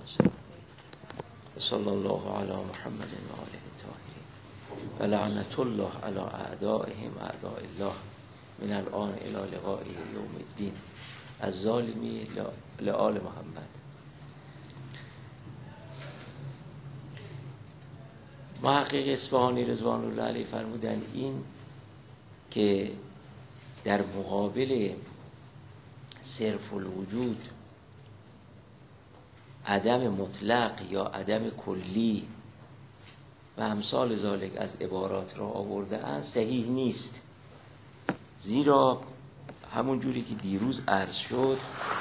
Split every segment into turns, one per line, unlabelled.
وسلم. صلی الله علی محمد و آله الطاهرین و لعنت الله علی اعدائهم اعداء الله من الان الی لقاء یوم الدین. از ظالمی لآل محمد. محقق اصفهانی رضوان الله علیه فرمودند این که در مقابل صرف الوجود عدم مطلق یا عدم کلی و امثال ذالک از عبارات را آورده اند صحیح نیست، زیرا همون جوری که دیروز عرض شد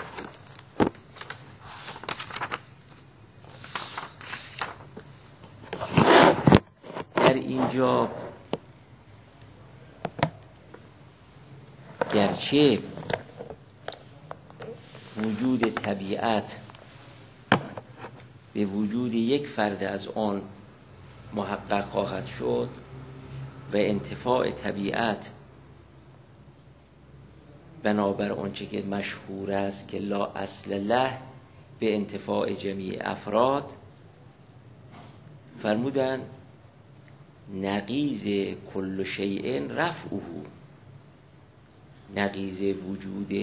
در اینجا گرچه وجود طبیعت به وجود یک فرد از آن محقق خواهد شد و انتفاع طبیعت بنابر آنچه که مشهور است که لا اصل له به انتفاع جمیع افراد، فرمودن نقیض کل شیء رفعه، نقیض وجود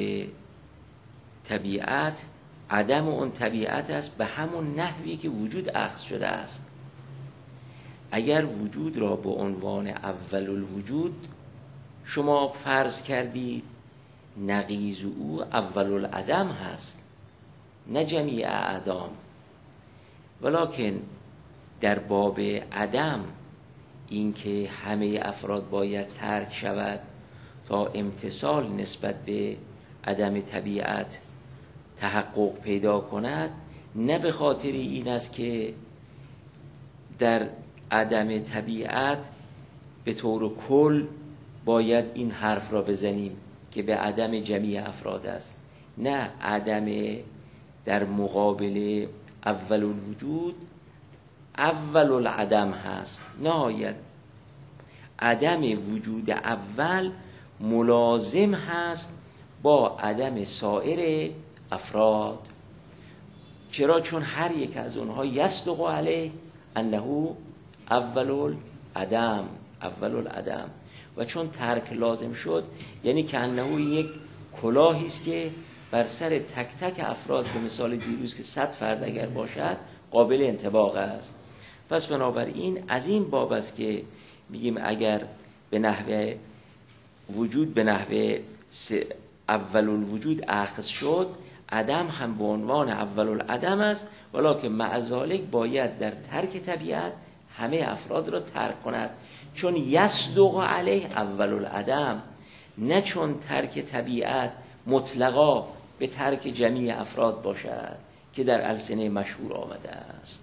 طبیعت عدم اون طبیعت است به همون نحوی که وجود اخذ شده است. اگر وجود را به عنوان اول الوجود شما فرض کردید، نقیض او اول العدم هست نه جمیع اعدام، ولکن در باب عدم اینکه همه افراد باید ترک شود تا امتثال نسبت به عدم طبیعت تحقق پیدا کند، نه به خاطر این است که در عدم طبیعت به طور کل باید این حرف را بزنیم که به عدم جمیع افراد است. نه، عدم در مقابل اول الوجود اول العدم هست. نهایت عدم وجود اول ملازم هست با عدم سایر افراد. چرا؟ چون هر یک از اونها یصدق علیه انه اول العدم و چون ترک لازم شد، یعنی که انه یک کلاهی است که بر سر تک تک افراد به مثال دیروز که 100 فرد اگر باشد قابل انطباق است. پس بنابراین از این باب است که میگیم اگر به نحوه وجود به نحوه اول الوجود اخذ شد، عدم هم به عنوان اول العدم است، ولکن مع ذالک باید در ترک طبیعت همه افراد را ترک کند، چون یصدق علیه اول العدم، نه چون ترک طبیعت مطلقا به ترک جمیع افراد باشد که در السنه مشهور آمده است.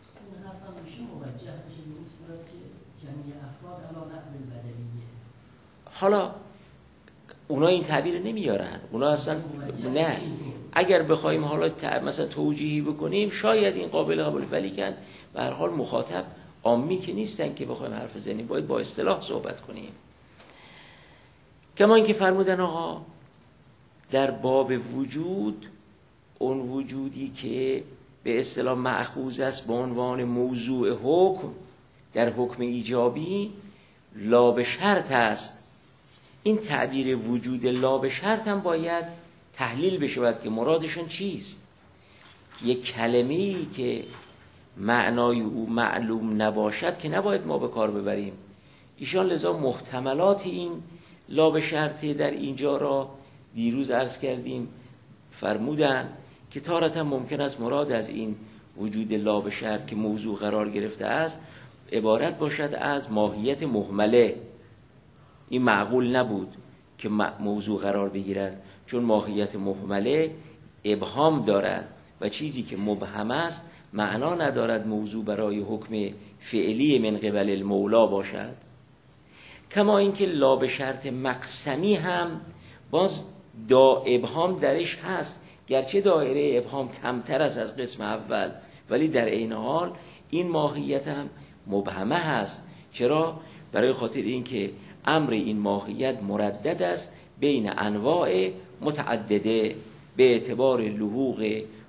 حالا اونا این تعبیر نمیارن، اونا اصلا نه. اگر بخوایم حالا مثلا توجیهی بکنیم شاید این قابل قبول، ولی که به هر حال مخاطب عامی که نیستن که بخوایم حرف بزنیم، باید با اصطلاح صحبت کنیم. کما اینکه فرمودن آقا در باب وجود، اون وجودی که به اصطلاح مأخوذ است به عنوان موضوع حکم در حکم ایجابی لا به شرط است. این تعبیر وجود لا به شرط هم باید تحلیل بشود که مرادشون چیست. یک کلمه‌ای که معنای او معلوم نباشد که نباید ما به کار ببریم. ایشان لذا محتملات این لا به شرطی در اینجا را دیروز عرض کردیم، فرمودن که تارة ممکن است مراد از این وجود لا به شرط که موضوع قرار گرفته است عبارت باشد از ماهیت مهمله. این معقول نبود که موضوع قرار بگیرد، چون ماهیت مهمله ابهام دارد و چیزی که مبهم است معنا ندارد موضوع برای حکم فعلی من قبل المولا باشد. کما اینکه لا به شرط مقسمی هم باز ابهام درش هست، گرچه دایره ابهام کمتر است از قسم اول، ولی در عین حال این ماهیت هم مبهمه هست. چرا؟ برای خاطر اینکه امر این ماهیت مردد است بین انواع متعدده به اعتبار لحوق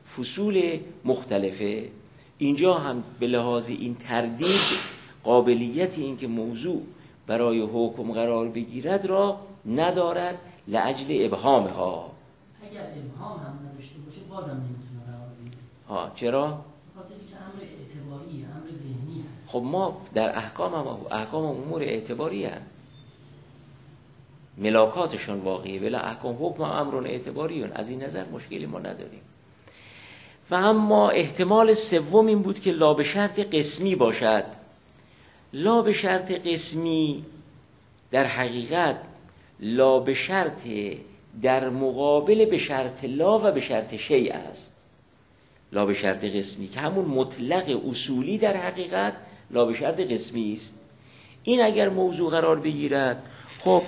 فصول مختلفه. اینجا هم به لحاظ این تردید قابلیت این که موضوع برای حکم قرار بگیرد را ندارد لأجل ابهامها.
اگر ابهام هم نداشته باشه بازم نمیتونه قرار بگیره.
چرا؟
به خاطر اینکه امر اعتباریه، امر ذهنی هست.
خب ما در احکام امور اعتباری هم ملاکاتشون واقعیه، ولی احکام حکم امرون اعتباریون، از این نظر مشکلی ما نداریم. و اما احتمال سوم این بود که لا به شرط قسمی باشد. لا به شرط قسمی در حقیقت لا به شرط در مقابل به شرط لا و به شرط شیء است. لا به شرط قسمی که همون مطلق اصولی در حقیقت لا به شرط قسمی است. این اگر موضوع قرار بگیرد خب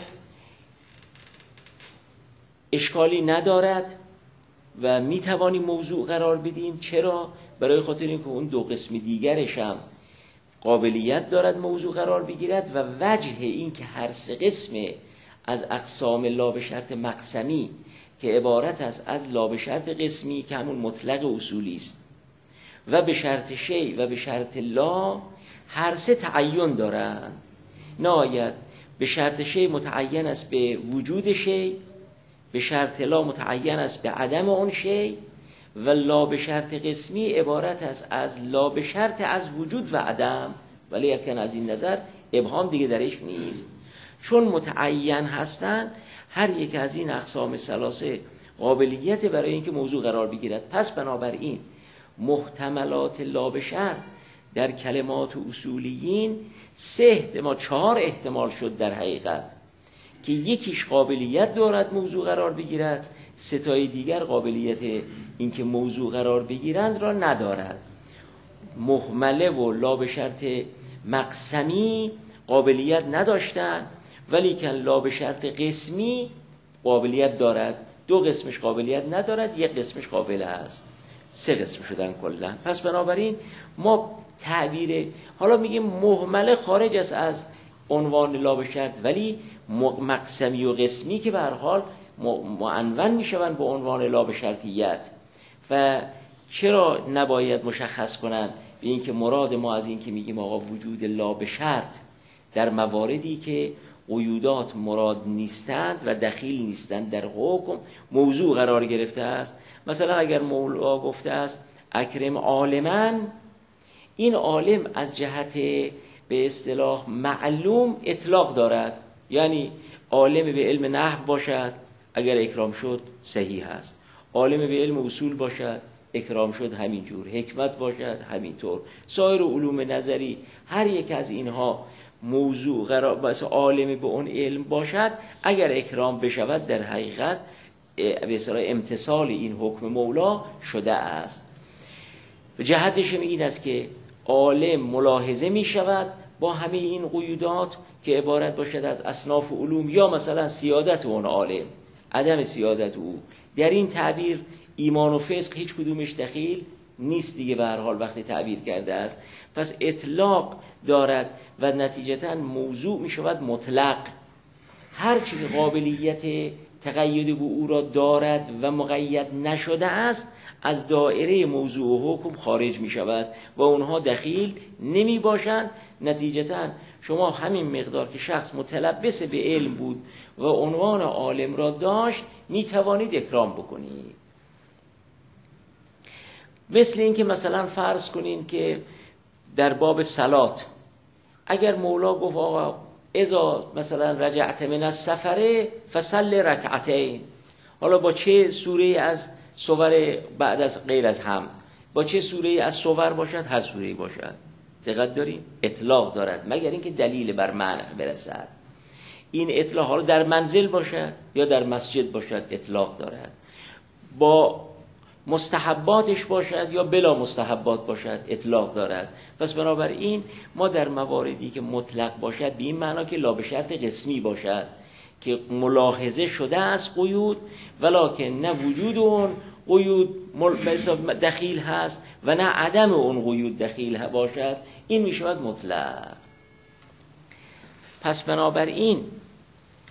اشکالی ندارد و میتوانیم موضوع قرار بدیم. چرا؟ برای خاطر اینکه اون دو قسم دیگرش هم قابلیت دارد موضوع قرار بگیرد و وجه این که هر سه قسم از اقسام لا به شرط مقسمی که عبارت است از لا به شرط قسمی که همون مطلق اصولی است و به شرط شیء و به شرط لا هر سه تعین دارند. نهایت به شرط شیء متعین است به وجود شیء، به شرط لا متعین است به عدم اون شیء و لا به شرط قسمی عبارت است از لا به شرط از وجود و عدم، ولی یکن از این نظر ابهام دیگه درش نیست. چون متعین هستند هر یک از این اقسام ثلاثه قابلیت برای اینکه موضوع قرار بگیرد. پس بنابراین محتملات لا به شرط در کلمات اصولیین 4 احتمال شد در حقیقت که یکیش قابلیت دارد موضوع قرار بگیرد، 3 دیگر قابلیت اینکه موضوع قرار بگیرند را ندارد. محمله و لا به شرط مقسمی قابلیت نداشتند، ولی که لا به شرط قسمی قابلیت دارد. 2 قسمش قابلیت ندارد، 1 قسمش قابل است. 3 قسم شدن کلا. پس بنابراین ما تعبیر حالا میگیم محمله خارج است از عنوان لا به شرط، ولی مقسمی و قسمی که به هر حال معنون میشوند به عنوان لا به شرطیت. و چرا نباید مشخص کنن به این که مراد ما از این که میگیم آقا وجود لا به شرط در مواردی که قیودات مراد نیستند و دخیل نیستند در حکم موضوع قرار گرفته است. مثلا اگر مولا گفته است اکرم عالمن، این عالم از جهت به اصطلاح معلوم اطلاق دارد، یعنی عالم به علم نحو باشد اگر اکرام شد صحیح است، عالم به علم اصول باشد اکرام شد همینجور، حکمت باشد همینطور، سایر علوم نظری هر یک از اینها موضوع قرار بس عالم به اون علم باشد اگر اکرام بشود در حقیقت به اصطلاح امتثال این حکم مولا شده است. جهتش این است که عالم ملاحظه می شود با همه این قیودات که عبارت باشد از اصناف علوم یا مثلا سیادت اون عالم، عدم سیادت او. در این تعبیر ایمان و فسق هیچ کدومش دخیل نیست دیگه به هر حال وقتی تعبیر کرده است. پس اطلاق دارد و نتیجتاً موضوع می شود مطلق. هرچی قابلیت تقید به او را دارد و مقید نشده است از دایره موضوع و حکم خارج می شود و اونها دخیل نمی باشند. نتیجتاً شما همین مقدار که شخص متلبس به علم بود و عنوان عالم را داشت می توانید اکرام بکنید. مثل این که مثلا فرض کنین که در باب صلات اگر مولا گفت آقا اذا مثلا رجعت من السفر فصل رکعتین، حالا با چه سوره از سور بعد از غیر از حمد، با چه سوره از سور باشد، هر سوره باشد، دقت داریم اطلاق دارد مگر اینکه دلیل بر معنی برسد. این اطلاق حالا در منزل باشد یا در مسجد باشد اطلاق دارد، با مستحباتش باشد یا بلا مستحبات باشد اطلاق دارد. پس بنابراین ما در مواردی که مطلق باشد به این معنا که لا به شرط قسمی باشد که ملاحظه شده است قیود، ولکن نه وجود اون قیود دخیل هست و نه عدم اون قیود دخیل باشد، این می شود مطلق. پس بنابراین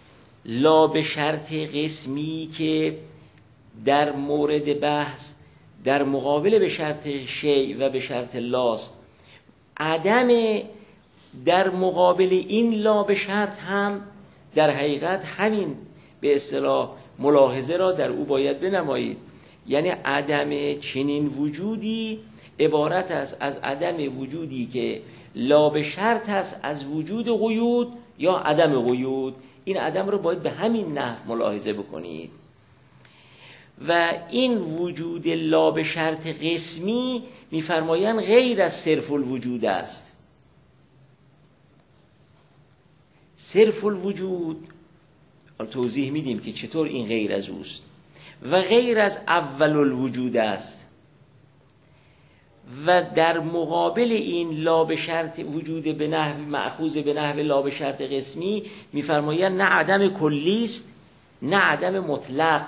لا به شرط قسمی که در مورد بحث در مقابل به شرط شیء و به شرط لاست. عدم در مقابل این لا به شرط هم در حقیقت همین به اصطلاح ملاحظه را در او باید بنمایید. یعنی عدم چنین وجودی عبارت است از عدم وجودی که لا به شرط است از وجود قیود یا عدم قیود. این عدم رو باید به همین نحو ملاحظه بکنید. و این وجود لا به شرط قسمی می‌فرمایند غیر از صرف الوجود است. صرف الوجود توضیح میدیم که چطور این غیر از اوست و غیر از اول الوجود است. و در مقابل این لا به شرط وجود به نحو مأخوذ به نحو لا به شرط قسمی می‌فرمایند نه عدم کلی است نه عدم مطلق.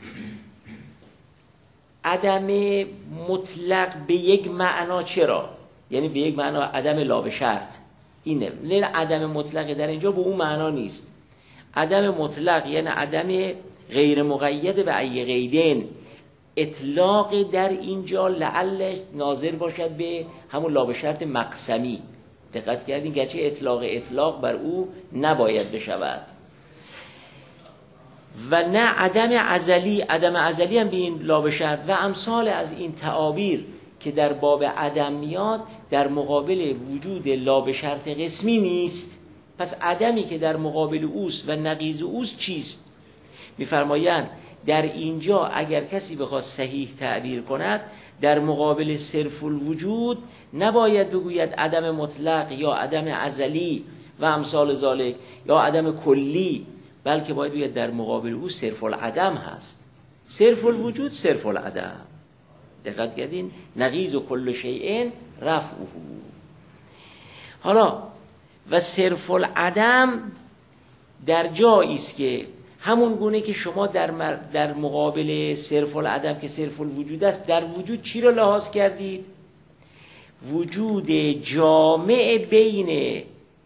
عدم مطلق به یک معنا چرا؟ یعنی به یک معنا عدم لا به شرط اینه. نه عدم مطلق در اینجا به اون معنا نیست. عدم مطلق یعنی عدم غیر مقید به ای قیدین. اطلاق در اینجا لعل ناظر باشد به همون لا به شرط مقسمی. دقت کردین گرچه اطلاق بر او نباید بشود. و نه عدم ازلی. عدم ازلی هم به این لا به شرط و امثال از این تعابیر که در باب عدم میاد در مقابل وجود لا به شرط قسمی نیست. پس عدمی که در مقابل اوست و نقیض اوست چیست؟ میفرمایند در اینجا اگر کسی بخواد صحیح تعبیر کند در مقابل صرف الوجود نباید بگوید عدم مطلق یا عدم ازلی و امثال ذالک یا عدم کلی، بلکه باید بگوید در مقابل او صرف العدم هست. صرف الوجود صرف العدم. دقت کردین؟ نقیض و کل شیء رفعه. حالا و صرف العدم در جایی است که همون گونه که شما در مقابل صرف العدم که صرف الوجود است در وجود چی رو لحاظ کردید؟ وجود جامع بین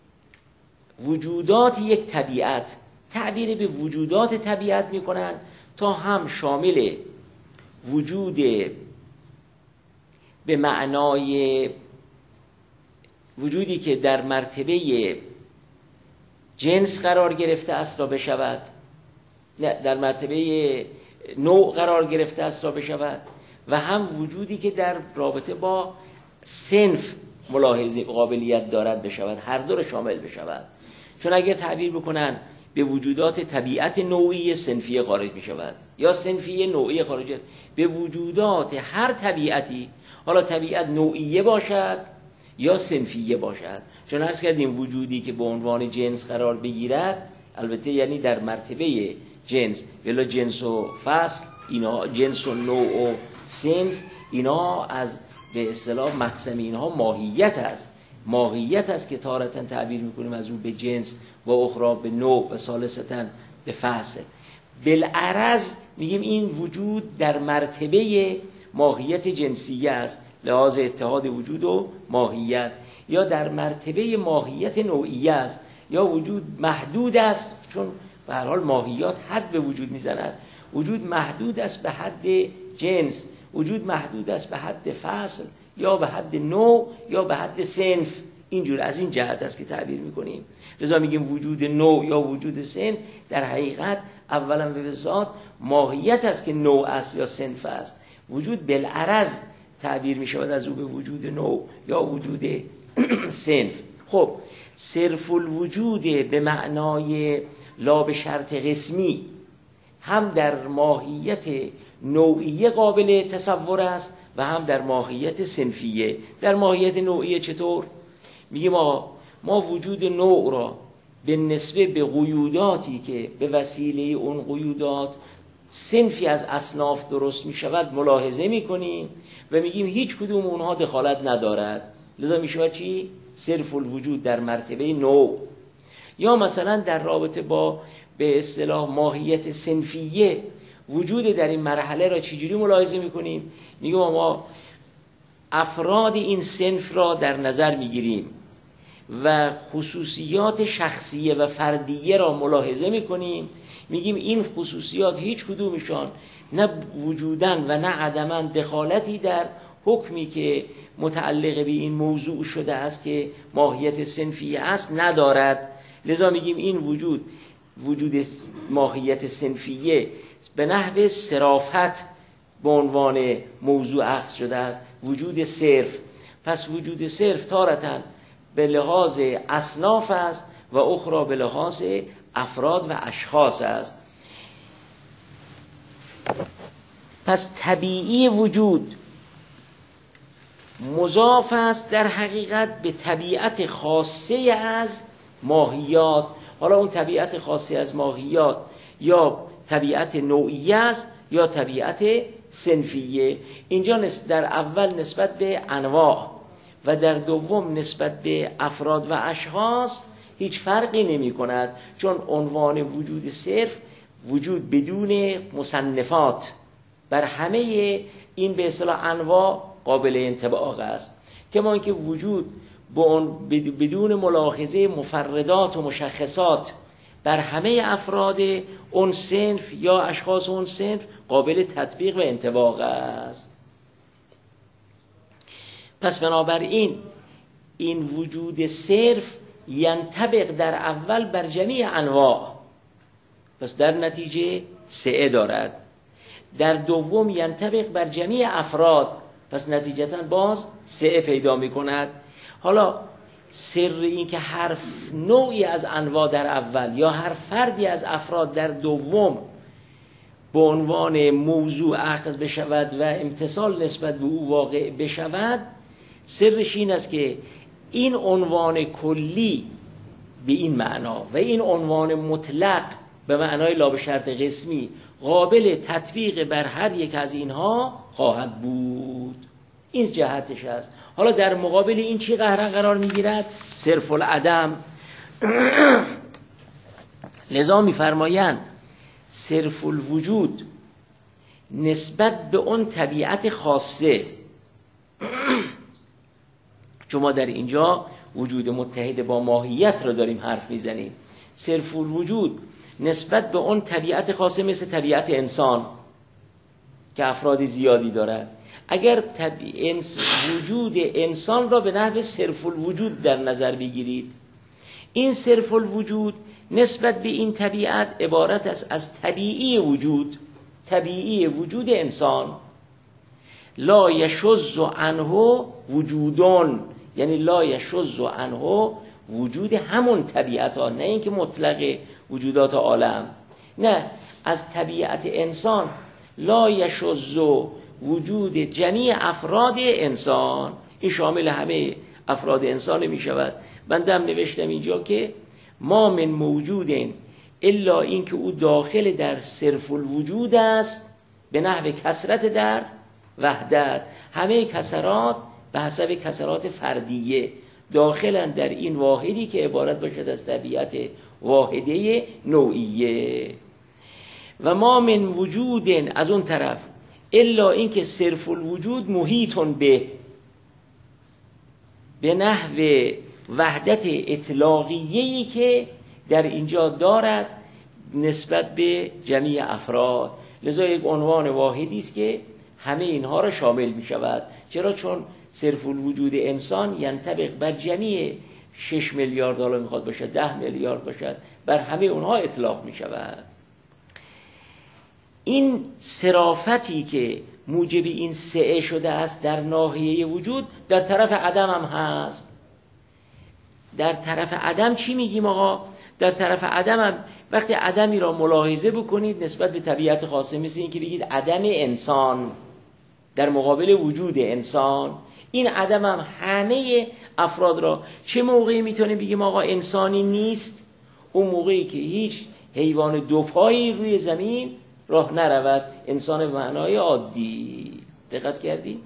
وجودات یک طبیعت. تعبیر به وجودات طبیعت میکنن تا هم شامل وجود به معنای وجودی که در مرتبه جنس قرار گرفته است را بشود، نه در مرتبه نوع قرار گرفته است را بشود، و هم وجودی که در رابطه با صنف ملاحظه قابلیت دارد بشود، هر دو را شامل بشود. چون اگر تعبیر بکنن به وجودات طبیعت نوعی صنفیه خارج می شود یا صنفیه نوعی خارج به وجودات هر طبیعتی، حالا طبیعت نوعیه باشد یا صنفیه باشد. چون عرض کردیم وجودی که به عنوان جنس قرار بگیرد البته یعنی در مرتبه جنس، ولی جنس و فصل اینا، جنس و نوع و صنف اینا از به اصطلاح مقسم اینها ماهیت است. ماهیت است که تارتاً تعبیر میکنیم از اون به جنس و اخرى به نوع و ثالثاً به فصل. بالعرض میگیم این وجود در مرتبه ماهیت جنسیه است لحاظ اتحاد وجود و ماهیت، یا در مرتبه ماهیت نوعیه است، یا وجود محدود است چون به هر حال ماهیات حد به وجود میزنند. وجود محدود است به حد جنس، وجود محدود است به حد فصل یا به حد نوع یا به حد صنف. اینجور از این جهت است که تعبیر میکنیم. لذا میگیم وجود نوع یا وجود صنف در حقیقت اولا به ذات ماهیت است که نوع است یا صنف است. وجود بالعرض تعبیر میشود از او به وجود نوع یا وجود صنف. خب صرف الوجود به معنای لا به شرط قسمی هم در ماهیت نوعیه قابل تصور است و هم در ماهیت صنفیه. در ماهیت نوعیه چطور؟ میگیم ما وجود نوع را به نسبه به قیوداتی که به وسیله اون قیودات صنفی از اصناف درست می شود ملاحظه می کنیم و میگیم هیچ کدوم اونها دخالت ندارد. لذا می شود چی؟ صرف الوجود در مرتبه نوع. یا مثلا در رابطه با به اصطلاح ماهیت صنفیه وجود در این مرحله را چجوری ملاحظه می کنیم؟ میگیم ما افراد این صنف را در نظر می گیریم و خصوصیات شخصیه و فردیه را ملاحظه می کنیم. میگیم این خصوصیات هیچ کدومشان نه وجودن و نه عدمن دخالتی در حکمی که متعلق به این موضوع شده است که ماهیت صنفیه است ندارد. لذا میگیم این وجود ماهیت صنفیه به نحو صرافت به عنوان موضوع اخذ شده است، وجود صرف. پس وجود صرف تارتاً به لحاظ اصناف است و اخرى به لحاظ افراد و اشخاص است. پس طبیعی وجود مضاف است در حقیقت به طبیعت خاصه از ماهیات. حالا اون طبیعت خاصه از ماهیات یا طبیعت نوعیه است یا طبیعت صنفیه. اینجا در اول نسبت به انواع و در دوم نسبت به افراد و اشخاص هیچ فرقی نمی کند، چون عنوان وجود صرف وجود بدون مصنفات بر همه این به اصطلاح انواع قابل انطباق است. کما اینکه وجود بدون ملاحظه مفردات و مشخصات بر همه افراد اون صنف یا اشخاص اون صنف قابل تطبیق و انطباق است. پس بنابراین این وجود صرف ینطبق در اول بر جمیع انواع، پس در نتیجه سعه دارد. در دوم ینطبق بر جمیع افراد، پس نتیجتاً باز سعه پیدا می کند. حالا سر این که هر نوعی از انواع در اول یا هر فردی از افراد در دوم به عنوان موضوع اخذ بشود و امتصال نسبت به او واقع بشود، سرش این است که این عنوان کلی به این معنا و این عنوان مطلق به معنای لا به شرط قسمی قابل تطبیق بر هر یک از اینها خواهد بود. این جهتش است. حالا در مقابل این چی قرار میگیرد؟ صرف العدم. لذا میفرمایند صرف الوجود نسبت به اون طبیعت خاصه، چون ما در اینجا وجود متحد با ماهیت رو داریم حرف میزنیم. صرف الوجود نسبت به اون طبیعت خاصه مثل طبیعت انسان که افراد زیادی دارد. اگر وجود انسان را به نحو صرف الوجود در نظر بگیرید، این صرف الوجود نسبت به این طبیعت عبارت است از طبیعی وجود انسان. لا یشذ عنه وجودون، یعنی لا یشذ عنه وجود همون طبیعت ها، نه اینکه مطلق وجودات عالم، نه، از طبیعت انسان لا یشذ وجود جمیع افراد انسان. این شامل همه افراد انسان می شود. بنده هم نوشتم اینجا که ما من موجود الا این که او داخل در صرف الوجود است به نحو کثرت در وحدت. همه کثرات به حسب کثرات فردیه داخلن در این واحدی که عبارت باشد از طبیعت واحده نوعیه. و ما من وجود از اون طرف الا این که صرف الوجود محیطون به نحو وحدت اطلاقیه‌ای که در اینجا دارد نسبت به جمیع افراد. لذا یک عنوان واحدی است که همه اینها را شامل می شود. چرا؟ چون صرف الوجود انسان ینطبق بر جمیع 6 میلیارد حالا میخواد باشد 10 میلیارد باشد، بر همه اونها اطلاق می شود. این صرافتی که موجب این سعه شده است در ناحیه وجود در طرف عدم هم هست. در طرف عدم چی میگیم آقا؟ در طرف عدم هم وقتی عدمی را ملاحظه بکنید نسبت به طبیعت خاصه، مثل این که بگید عدم انسان در مقابل وجود انسان، این عدم هم همه افراد را چه موقعی میتونیم بگیم آقا انسانی نیست؟ اون موقعی که هیچ حیوان دوپایی روی زمین راه نرود، انسان به معنای عادی. دقت کردی؟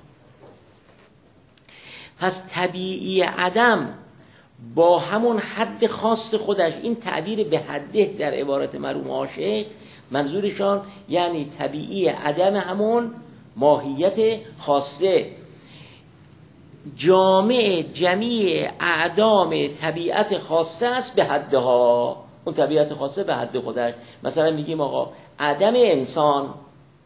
پس طبیعی عدم با همون حد خاص خودش، این تعبیر به حده در عبارت مرحوم عاشق منظورشان یعنی طبیعی عدم همون ماهیت خاصه، جامع جمیع اعدام طبیعت خاصه است به حدها. اون طبیعت خاصه به حد خودش. مثلا میگیم آقا عدم انسان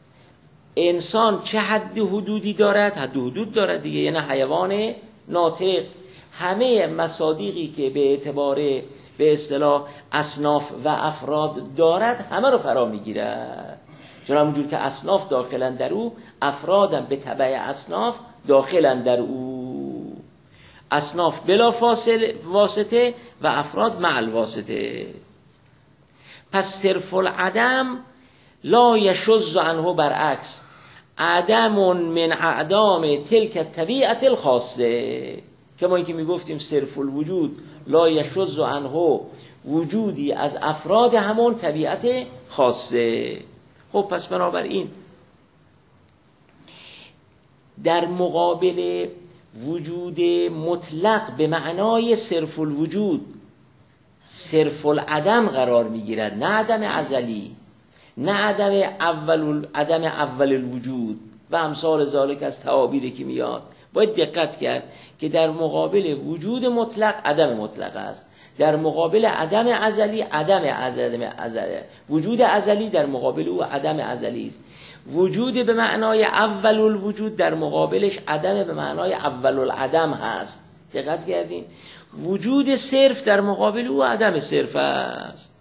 انسان چه حد حدودی دارد؟ حد حدود دارد دیگه، یعنی حیوان ناطق همه مصادیقی که به اعتبار به اصطلاح اصناف و افراد دارد همه رو فرا میگیرد. چون همونجور که اصناف داخلن در او، افرادم به تبع اصناف داخلن در او. اصناف بلا واسطه و افراد مع الواسطه. پس صرف العدم لا یشذ عنه، برعکس عدم من اعدام تلک الطبیعت الخاصه. کما اینکه میگفتیم صرف الوجود لا یشذ عنه، وجودی از افراد همون طبیعت خاصه. خب پس بنابراین در مقابل وجود مطلق به معنای صرف الوجود صرف العدم قرار میگیرد، نه عدم ازلی، نه عدم اول الوجود و امثال ذالک از تعابیری که میاد. باید دقت کرد که در مقابل وجود مطلق عدم مطلق است، در مقابل عدم ازلی عدم ازلی، وجود ازلی در مقابل او عدم ازلی است. وجود به معنای اول الوجود در مقابلش عدم به معنای اول العدم هست. دقت کردین؟ وجود صرف در مقابل او عدم صرف است.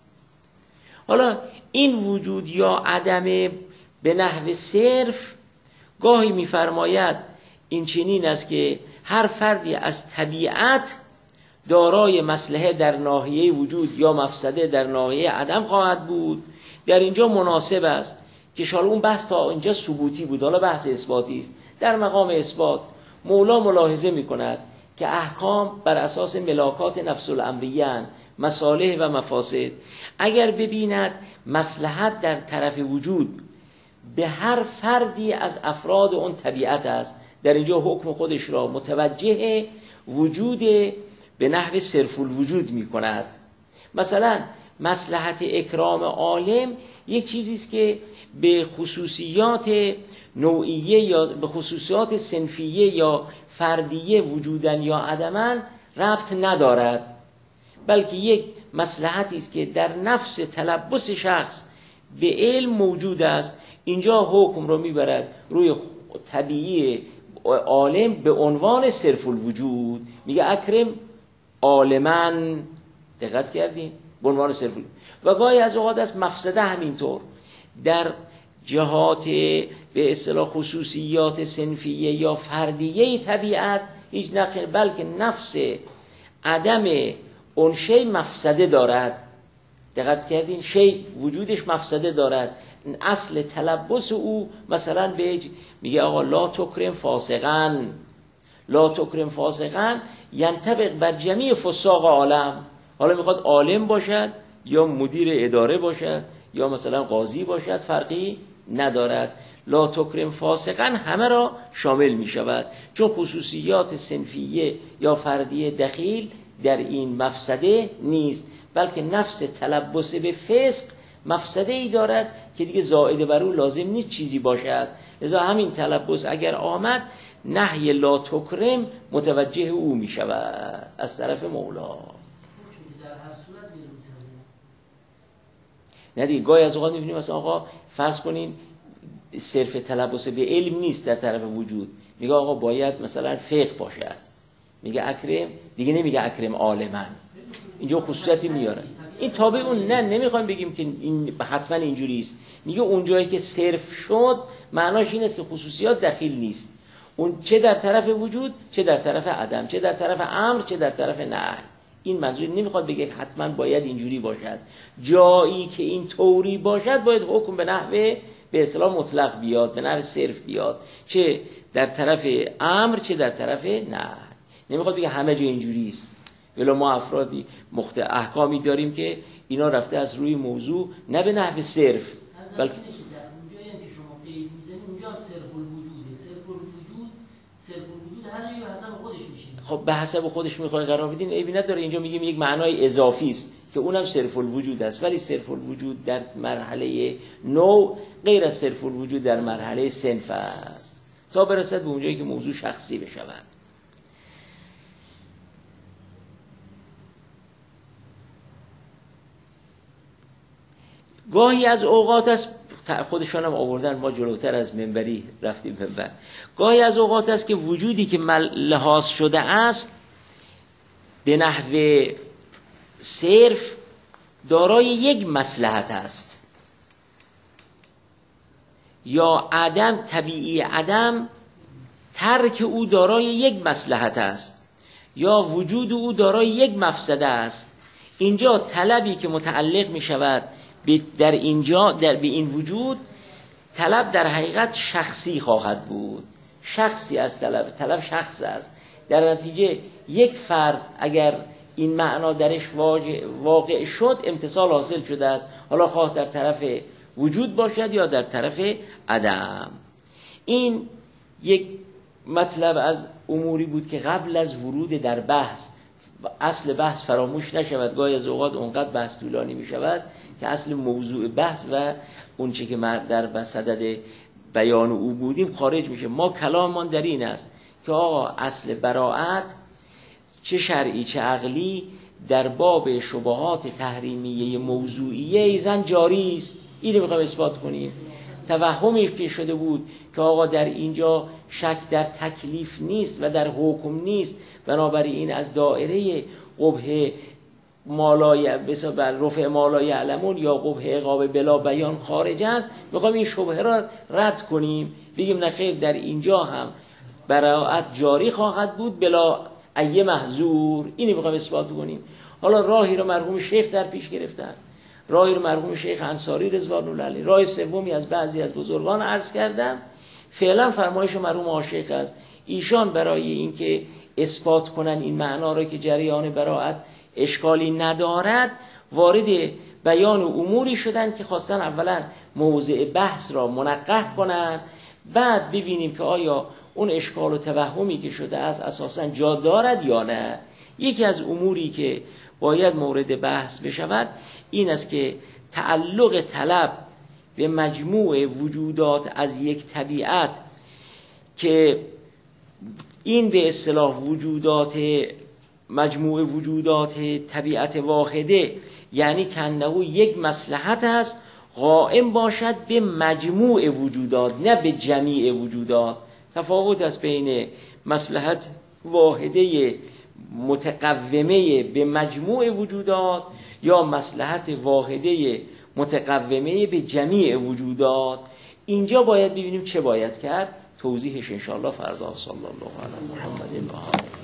حالا این وجود یا عدم به نحو صرف گاهی می‌فرماید این چنین است که هر فردی از طبیعت دارای مصلحه در ناحیه وجود یا مفسده در ناحیه عدم خواهد بود. در اینجا مناسب است که شاید اون بحث تا اینجا ثبوتی بود، حالا بحث اثباتی است. در مقام اثبات مولا ملاحظه می‌کند که احکام بر اساس ملاکات نفس الامریان، مصالح و مفاسد، اگر ببیند مصلحت در طرف وجود به هر فردی از افراد اون طبیعت است، در اینجا حکم خودش را متوجه وجود به نحو صرف الوجود می کند. مثلا مصلحت اکرام عالم یک چیزی است که به خصوصیات نوعیه یا به خصوصیات صنفیه یا فردیه وجودن یا عدمن ربط ندارد، بلکه یک مصلحتی است که در نفس تلبس شخص به علم موجود است. اینجا حکم رو میبرد روی طبیعی عالم به عنوان صرف الوجود، میگه اکرم عالمن. دقت کردین؟ به عنوان صرف الوجود. و گاهی از اوقات است مفسده همینطور در جهات به اصطلاح خصوصیات صنفیه یا فردیه طبیعت هیچ نقل، بلکه نفس عدم اون شی مفسده دارد. دقت کردین؟ شی وجودش مفسده دارد. اصل تلبس او مثلا به میگه آقا لا تکرم فاسقن، لا تکرم فاسقن ینطبق بر جمیع فساق عالم. حالا میخواد عالم باشد یا مدیر اداره باشد یا مثلا قاضی باشد، فرقی ندارد. لا تکرم فاسقن همه را شامل میشود، چون خصوصیات صنفیه یا فردیه دخیل در این مفسده نیست، بلکه نفس تلبس به فسق مفسده ای دارد که دیگه زائد بر او لازم نیست چیزی باشد. لذا همین تلبس اگر آمد نهی لا تکرم متوجه او می شود از طرف مولا. نه دیگه گاهی از اوقات می‌بینیم مثلا آقا فرض کنین صرف تلبس به علم نیست در طرف وجود، میگه آقا باید مثلا فقه باشد، میگه اکرم، دیگه نمیگه اکرم عالمن. اینجا خصوصیتی میاره. این تابع اون نه، نمیخوایم بگیم که این حتما اینجوری است. میگه اون جایی که صرف شد معناش این است که خصوصیات دخیل نیست، اون چه در طرف وجود، چه در طرف عدم، چه در طرف امر، چه در طرف نهی. این منظور نمیخواد بگه حتما باید اینجوری باشد. جایی که این طوری باشد باید حکم به نحو به اصطلاح مطلق بیاد، به نحو صرف بیاد، چه در طرف امر چه در طرف نهی. نمیخواد بگه همه جا اینجوری است. ولی ما افرادی احکامی داریم که اینا رفته از روی موضوع نه به نحو صرف، بلکه
اونجایی هم که شما قید میزنید اونجا هم صرف الوجوده. صرف الوجود هر جایی به حسب خودش میشه.
خب به حسب خودش میخوای قرار بدین، عیبی نداره. اینجا میگیم یک معنای اضافی است که اونم صرف الوجود است، ولی صرف الوجود در مرحله نوع غیر از صرف الوجود در مرحله صنف است، تا برسد به اونجایی که موضوع شخصی بشود. گاهی از اوقات است خودشان هم آوردن، ما جلوتر از منبری رفتیم منبر. گاهی از اوقات است که وجودی که لحاظ شده است به نحو صرف دارای یک مصلحت است، یا عدم طبیعی عدم ترک او دارای یک مصلحت است، یا وجود او دارای یک مفسده است. اینجا طلبی که متعلق می شود در اینجا به این وجود، طلب در حقیقت شخصی خواهد بود. شخصی از طلب شخص است. در نتیجه یک فرد اگر این معنا درش واقع شد، امتصال حاصل شده است، حالا خواه در طرف وجود باشد یا در طرف عدم. این یک مطلب از اموری بود که قبل از ورود در بحث، اصل بحث فراموش نشود. گاهی از اوقات اونقدر بحث طولانی می شود که اصل موضوع بحث و اون چه که در صدد بیان او بودیم خارج میشه. ما کلاممان در این است که آقا اصل براءت چه شرعی چه عقلی در باب شبهات تحریمیه موضوعیه ایزن جاری است. اینو میخوایم اثبات کنیم. توهمی که شده بود که آقا در اینجا شک در تکلیف نیست و در حکم نیست، بنابراین از دائره قبح مالای رفع مالای علمون یا قبح عقاب بلا بیان خارج است، میخوایم این شبهه را رد کنیم، بگیم نخیر در اینجا هم براءت جاری خواهد بود بلا ای محظور. اینو میخوایم اثبات کنیم. حالا راهی رو مرحوم شیخ در پیش گرفتن، راهی رو مرحوم شیخ انصاری رضوان الله علیه، راه سومی از بعضی از بزرگان عرض کردم. فعلا فرمایش مرحوم آشیخ است. ایشان برای اینکه اثبات کنن این معنا را که جریان براءت اشکالی ندارد، وارد بیان اموری شدن که خواستن اولا موضع بحث را منقح کنن، بعد ببینیم که آیا اون اشکال و توهمی که شده است اساساً جا دارد یا نه. یکی از اموری که باید مورد بحث بشود این است که تعلق طلب به مجموع وجودات از یک طبیعت، که این به اصطلاح وجودات مجموع وجودات طبیعت واحده، یعنی کنه یک مصلحت است قائم باشد به مجموع وجودات نه به جمیع وجودات. تفاوت است بین مصلحت واحده متقومه به مجموع وجودات یا مصلحت واحده متقومه به جمیع وجودات. اینجا باید ببینیم چه باید کرد. توضیحش انشاءالله فردا. صلی الله علی محمد و آله.